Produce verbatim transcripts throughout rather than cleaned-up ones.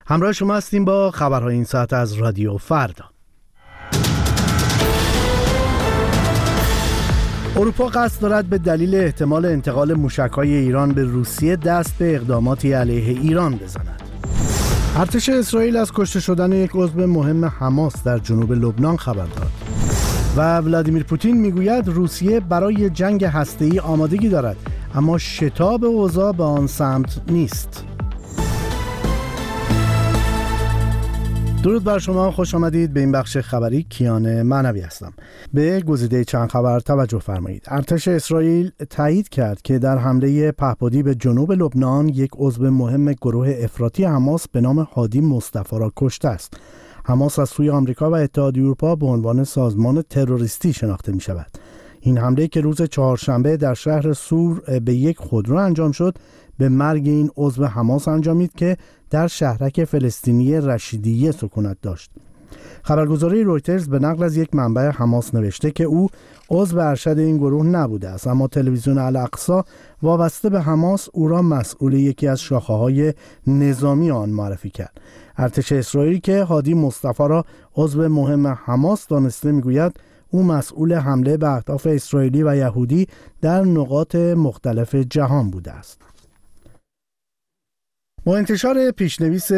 همراه شما هستیم با خبرهای این ساعت از رادیو فردا. اروپا قصد دارد به دلیل احتمال انتقال موشک‌های ایران به روسیه دست به اقداماتی علیه ایران بزند. ارتش اسرائیل از کشته شدن یک عضو مهم حماس در جنوب لبنان خبر داد. و ولادیمیر پوتین میگوید روسیه برای جنگ هسته‌ای آمادگی دارد، اما شتاب اوضاع به آن سمت نیست. درود بر شما، خوش آمدید به این بخش خبری. کیان معنوی هستم. به گزیده چند خبر توجه فرمایید. ارتش اسرائیل تایید کرد که در حمله پهپادی به جنوب لبنان یک عضو مهم گروه افراطی حماس به نام هادی مصطفی را کشته است. حماس از سوی آمریکا و اتحادیه اروپا به عنوان سازمان تروریستی شناخته می شود. این حمله که روز چهارشنبه در شهر سور به یک خودرو انجام شد، به مرگ این عضو حماس انجامید که در شهرک فلسطینی رشیدیه سکونت داشت. خبرگزاری رویترز به نقل از یک منبع حماس نوشته که او عضو ارشد این گروه نبوده است، اما تلویزیون الاقصی وابسته به حماس او را مسئول یکی از شاخه‌های نظامی آن معرفی کرد. ارتش اسرائیل که هادی مصطفی را عضو مهم حماس دانسته میگوید او مسئول حمله به اهداف اسرائیلی و یهودی در نقاط مختلف جهان بوده است. با انتشار پیشنویس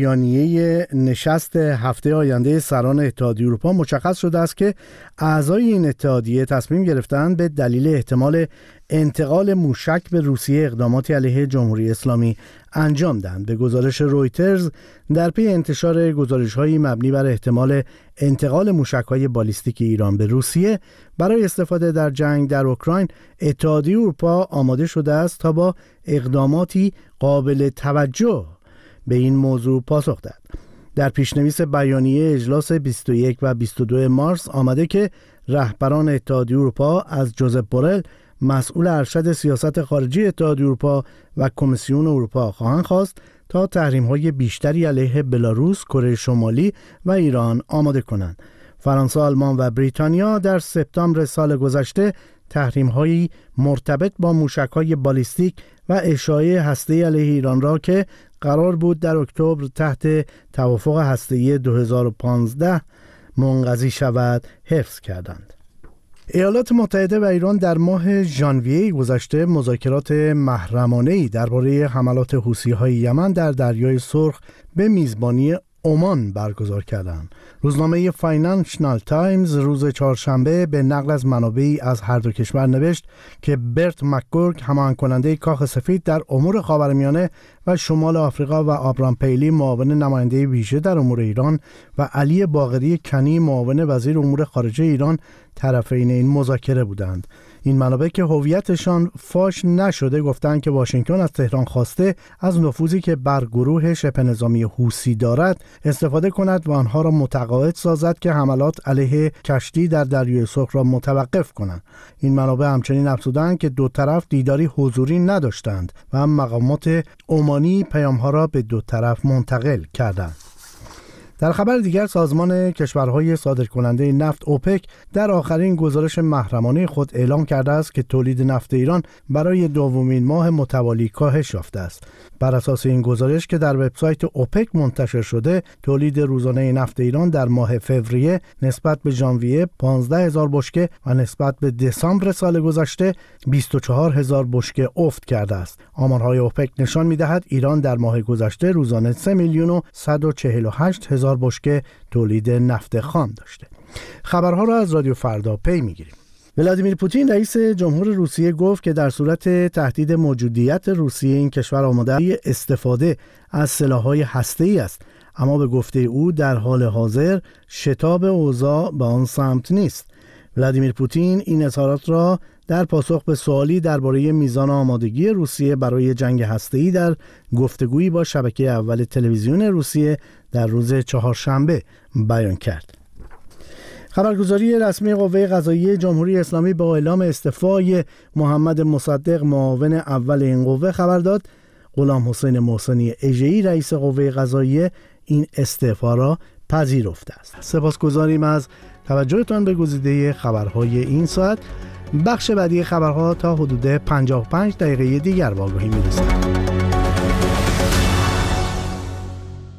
بیانیه نشست هفته آینده سران اتحادیه اروپا مشخص شده است که اعضای این اتحادیه تصمیم گرفتند به دلیل احتمال انتقال موشک به روسیه اقداماتی علیه جمهوری اسلامی انجام دهند. به گزارش رویترز، در پی انتشار گزارش‌های مبنی بر احتمال انتقال موشک‌های بالیستیک ایران به روسیه برای استفاده در جنگ در اوکراین، اتحادیه اروپا آماده شده است تا با اقداماتی قابل توجه به این موضوع پاسخ دهد. در پیشنویس بیانیه اجلاس بیست و یک و بیست و دو مارس آمده که رهبران اتحادیه اروپا از جوزپ بورل، مسئول ارشد سیاست خارجی اتحادیه اروپا و کمیسیون اروپا خواهند خواست تا تحریم‌های بیشتری علیه بلاروس، کره شمالی و ایران آماده کنند. فرانسه، آلمان و بریتانیا در سپتامبر سال گذشته تحریم‌هایی مرتبط با موشک‌های بالیستیک و اشاعه هسته‌ای علیه ایران را که قرار بود در اکتبر تحت توافق هسته‌ای دو هزار و پانزده منقضی شود حفظ کردند. ایالات متحده و ایران در ماه ژانویه گذشته مذاکرات محرمانه‌ای درباره حملات حوثی‌های یمن در دریای سرخ به میزبانی عمان برگزار کردند. روزنامه فاینانشال تایمز روز چهارشنبه به نقل از منابعی از هر دو کشور نوشت که برت مکگورک، هماهنگ کننده کاخ سفید در امور خاورمیانه و شمال آفریقا، و آبرام پیلی، معاون نماینده ویژه در امور ایران، و علی باقری کنی، معاون وزیر امور خارجه ایران، طرفین این مذاکره بودند. این منابع که هویتشان فاش نشده گفتند که واشنگتن از تهران خواسته از نفوذی که بر گروه شبه نظامی حوثی دارد استفاده کند و آنها را متقاعد سازد که حملات علیه کشتی در دریای سرخ را متوقف کنند. این منابع همچنین افزودند که دو طرف دیداری حضوری نداشتند و مقامات عمانی پیامها را به دو طرف منتقل کردند. در خبر دیگر، سازمان کشورهای صادرکننده نفت اوپک در آخرین گزارش محرمانه خود اعلام کرده است که تولید نفت ایران برای دومین ماه متوالی کاهش یافته است. بر اساس این گزارش که در وبسایت اوپک منتشر شده، تولید روزانه نفت ایران در ماه فوریه نسبت به ژانویه پانزده هزار بشکه و نسبت به دسامبر سال گذشته بیست و چهار هزار بشکه افت کرده است. آمارهای اوپک نشان می‌دهد ایران در ماه گذشته روزانه سه میلیون و صد و چهل و هشت هزار بشکه تولید نفت خام داشته. خبرها را از رادیو فردا پی می‌گیریم. ولادیمیر پوتین رئیس جمهور روسیه گفت که در صورت تهدید موجودیت روسیه این کشور آماده استفاده از سلاح‌های هسته‌ای است، اما به گفته او در حال حاضر شتاب اوضاع به آن سمت نیست. ولادیمیر پوتین این اظهارات را در پاسخ به سوالی درباره میزان آمادگی روسیه برای جنگ هسته‌ای در گفتگویی با شبکه اول تلویزیون روسیه در روز چهارشنبه بیان کرد. خبرگزاری رسمی قوه قضاییه جمهوری اسلامی با اعلام استعفای محمد مصدق، معاون اول این قوه، خبر داد غلام حسین محسنی اژه‌ای رئیس قوه قضاییه این استعفا را پذیرفته است. سپاسگزاریم از توجهتان به گزیده خبرهای این ساعت. بخش بعدی خبرها تا حدود پنجاه و پنج دقیقه دیگر با آگاهی می‌رسد.